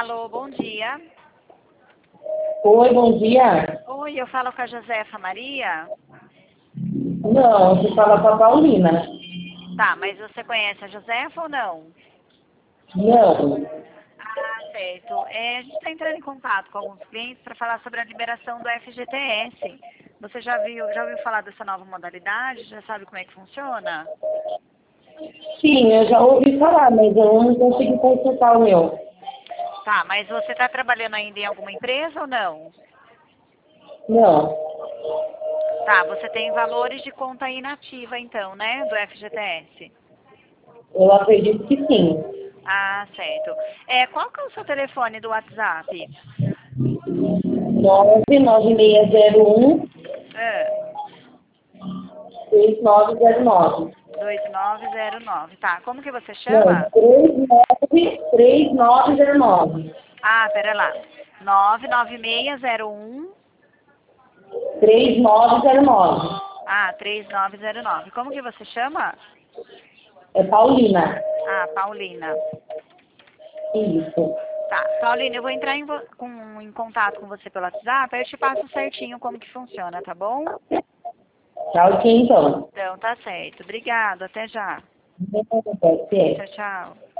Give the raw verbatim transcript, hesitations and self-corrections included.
Alô, bom dia. Oi, bom dia. Oi, eu falo com a Josefa Maria. Não, você fala com a Paulina. Tá, mas você conhece a Josefa ou não? Não. Ah, certo. É, a gente está entrando em contato com alguns clientes para falar sobre a liberação do F G T S. Você já viu, já ouviu falar dessa nova modalidade? Já sabe como é que funciona? Sim, eu já ouvi falar, mas eu não consegui consultar o meu. Tá, mas você está trabalhando ainda em alguma empresa ou não? Não. Tá, você tem valores de conta inativa então, né, do F G T S? Eu acredito que sim. Ah, certo. É, qual que é o seu telefone do WhatsApp? nove nove seis zero um Ah, seis nove zero nove. dois nove zero nove. Tá, como que você Não, chama? três nove três nove zero nove. Ah, pera lá. nove nove seis zero um. três nove zero nove. Ah, três nove zero nove. Como que você chama? É Paulina. Ah, Paulina. Isso. Tá, Paulina, eu vou entrar em, vo- com, em contato com você pelo WhatsApp, aí eu te passo certinho como que funciona, tá bom? Tá ok, então. Então, tá certo. Obrigado, até já. Não tem nada, Tchau, tchau.